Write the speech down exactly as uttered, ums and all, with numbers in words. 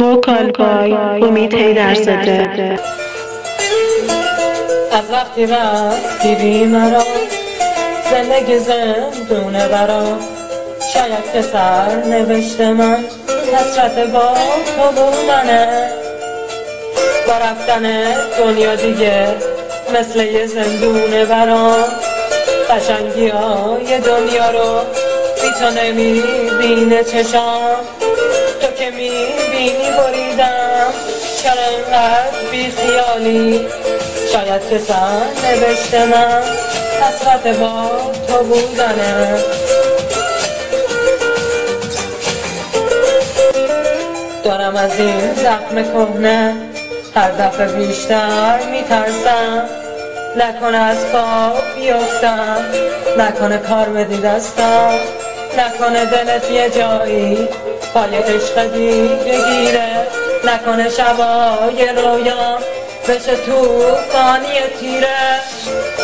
وکال بای امید حیدرزاده. از وقتی رفتی بی مرا زندگی زندونه برام، شاید که سر نوشته من حسرت با تو بودنه. با رفتن دنیا دیگه مثل یه زندونه برام، قشنگی های دنیا رو بی تو نمیبینه چشام. تو که میبینی بریدم چرا اینقدر بی خیالی، شاید که سر نوشته من حسرت با تو بودنه. دارم از این زخم کهنه هر دفعه بیشتر میترسم، نکنه از پا بیفتم، نکنه کار بدی دستم، نکنه دلت یه جایی پای عشق دیگه گیره، نکنه شبای رویام بشه توفانی تیره.